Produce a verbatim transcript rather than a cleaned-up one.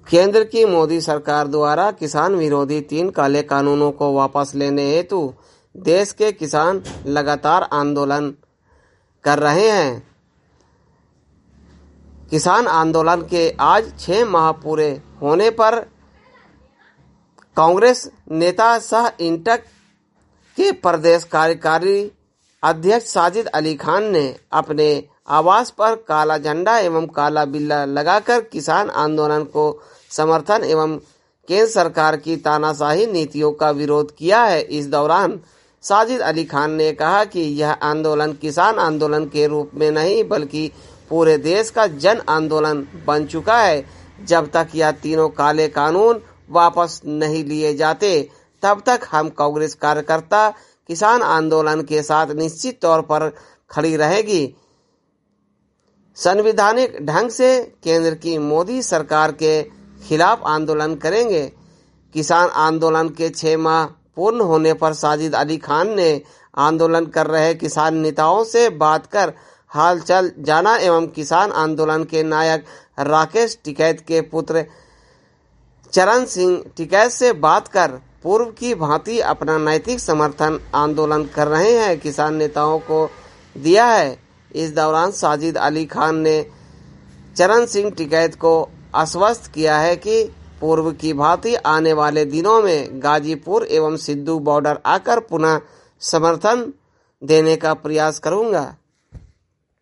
केंद्र की मोदी सरकार द्वारा किसान विरोधी तीन काले कानूनों को वापस लेने हेतु देश के किसान लगातार आंदोलन कर रहे हैं। किसान आंदोलन के आज छह माह पूरे होने पर कांग्रेस नेता सह इंटक के प्रदेश कार्यकारी अध्यक्ष साजिद अली खान ने अपने आवास पर काला झंडा एवं काला बिल्ला लगाकर किसान आंदोलन को समर्थन एवं केंद्र सरकार की तानाशाही नीतियों का विरोध किया है। इस दौरान साजिद अली खान ने कहा कि यह आंदोलन किसान आंदोलन के रूप में नहीं बल्कि पूरे देश का जन आंदोलन बन चुका है। जब तक यह तीनों काले कानून वापस नहीं लिए जाते तब तक हम कांग्रेस कार्यकर्ता किसान आंदोलन के साथ निश्चित तौर पर खड़ी रहेगी। संवैधानिक ढंग से केंद्र की मोदी सरकार के खिलाफ आंदोलन करेंगे। किसान आंदोलन के छह माह पूर्ण होने पर साजिद अली खान ने आंदोलन कर रहे किसान नेताओं से बात कर हालचाल जाना एवं किसान आंदोलन के नायक राकेश टिकैत के पुत्र चरण सिंह टिकैत से बात कर पूर्व की भांति अपना नैतिक समर्थन आंदोलन कर रहे हैं किसान नेताओं को दिया है। इस दौरान साजिद अली खान ने चरण सिंह टिकैत को आश्वस्त किया है कि पूर्व की भांति आने वाले दिनों में गाजीपुर एवं सिद्धू बॉर्डर आकर पुनः समर्थन देने का प्रयास करूंगा।